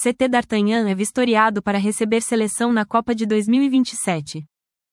CT D'Artagnan é vistoriado para receber seleção na Copa de 2027.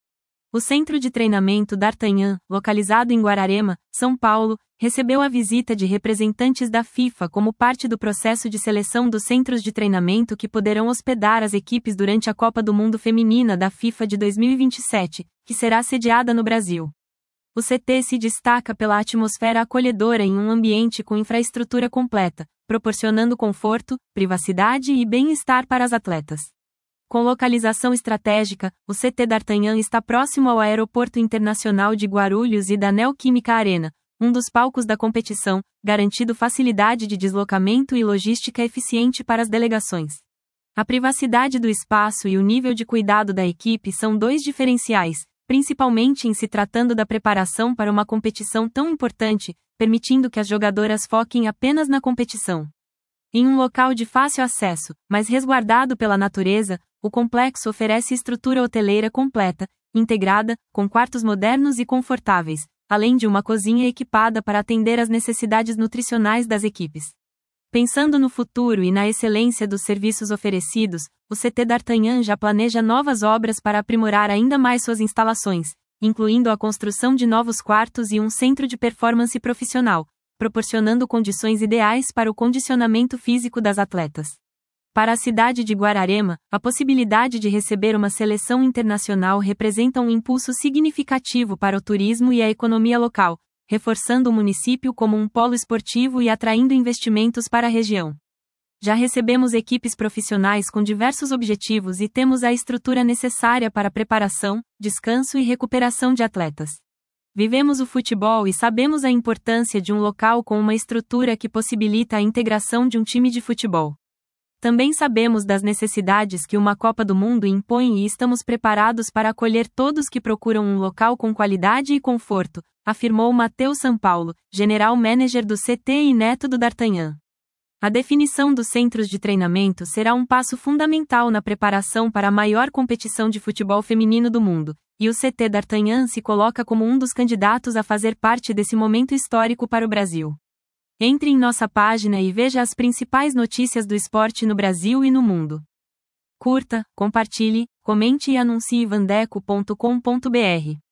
O Centro de Treinamento D'Artagnan, localizado em Guararema, São Paulo, recebeu a visita de representantes da FIFA como parte do processo de seleção dos centros de treinamento que poderão hospedar as equipes durante a Copa do Mundo Feminina da FIFA de 2027, que será sediada no Brasil. O CT se destaca pela atmosfera acolhedora em um ambiente com infraestrutura completa, proporcionando conforto, privacidade e bem-estar para as atletas. Com localização estratégica, o CT D'Artagnan está próximo ao Aeroporto Internacional de Guarulhos e da Neoquímica Arena, um dos palcos da competição, garantindo facilidade de deslocamento e logística eficiente para as delegações. A privacidade do espaço e o nível de cuidado da equipe são dois diferenciais, principalmente em se tratando da preparação para uma competição tão importante, permitindo que as jogadoras foquem apenas na competição. Em um local de fácil acesso, mas resguardado pela natureza, o complexo oferece estrutura hoteleira completa, integrada, com quartos modernos e confortáveis, além de uma cozinha equipada para atender às necessidades nutricionais das equipes. Pensando no futuro e na excelência dos serviços oferecidos, o CT D'Artagnan já planeja novas obras para aprimorar ainda mais suas instalações, incluindo a construção de novos quartos e um centro de performance profissional, proporcionando condições ideais para o condicionamento físico das atletas. Para a cidade de Guararema, a possibilidade de receber uma seleção internacional representa um impulso significativo para o turismo e a economia local, reforçando o município como um polo esportivo e atraindo investimentos para a região. Já recebemos equipes profissionais com diversos objetivos e temos a estrutura necessária para preparação, descanso e recuperação de atletas. Vivemos o futebol e sabemos a importância de um local com uma estrutura que possibilita a integração de um time de futebol. Também sabemos das necessidades que uma Copa do Mundo impõe e estamos preparados para acolher todos que procuram um local com qualidade e conforto, afirmou Matheus Sampaolo, General Manager do CT e neto do D'Artagnan. A definição dos centros de treinamento será um passo fundamental na preparação para a maior competição de futebol feminino do mundo, e o CT D'Artagnan se coloca como um dos candidatos a fazer parte desse momento histórico para o Brasil. Entre em nossa página e veja as principais notícias do esporte no Brasil e no mundo. Curta, compartilhe, comente e anuncie vandeco.com.br.